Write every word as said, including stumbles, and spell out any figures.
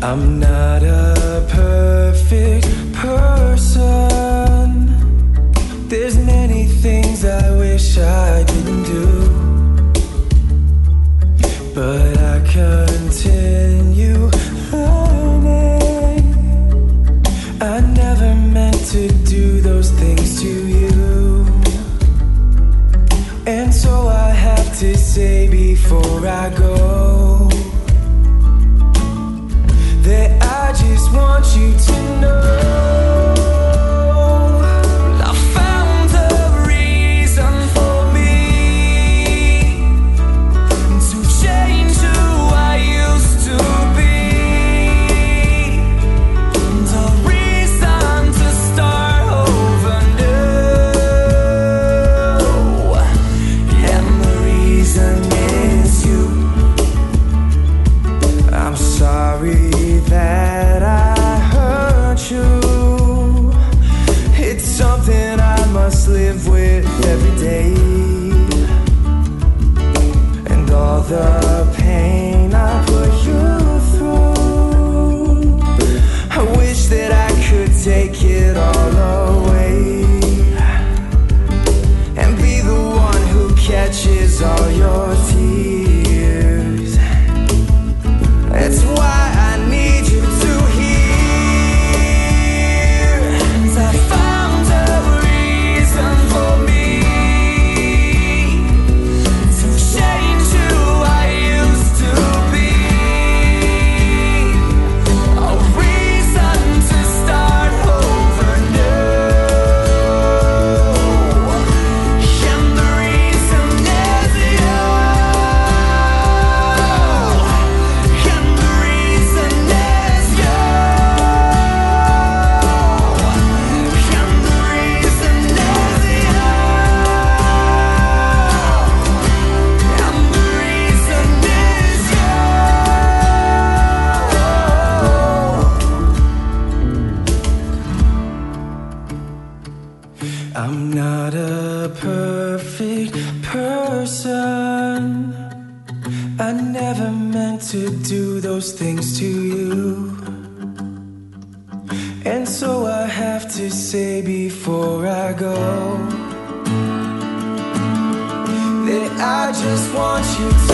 I'm not a perfect person. There's many things I wish I didn't do, but I continue learning. I never meant to do those things to you, and so I have to say before I go that I just want you to know I found a reason for me to change who I used to be, a reason to start over new, and the reason is you. I'm sorry that I hurt you. It's something I must live with every day, and all the pain I put you through, I wish that I could take it all away and be the one who catches all your tears. That's why I need you to hear, 'cause I found a reason for me to change who I used to be, a reason to start over new, and the reason is you, and the reason is you, and the reason is you, and the reason is you. I'm not a perfect person. I never meant to do those things to you, and so I have to say before I go that I just want you to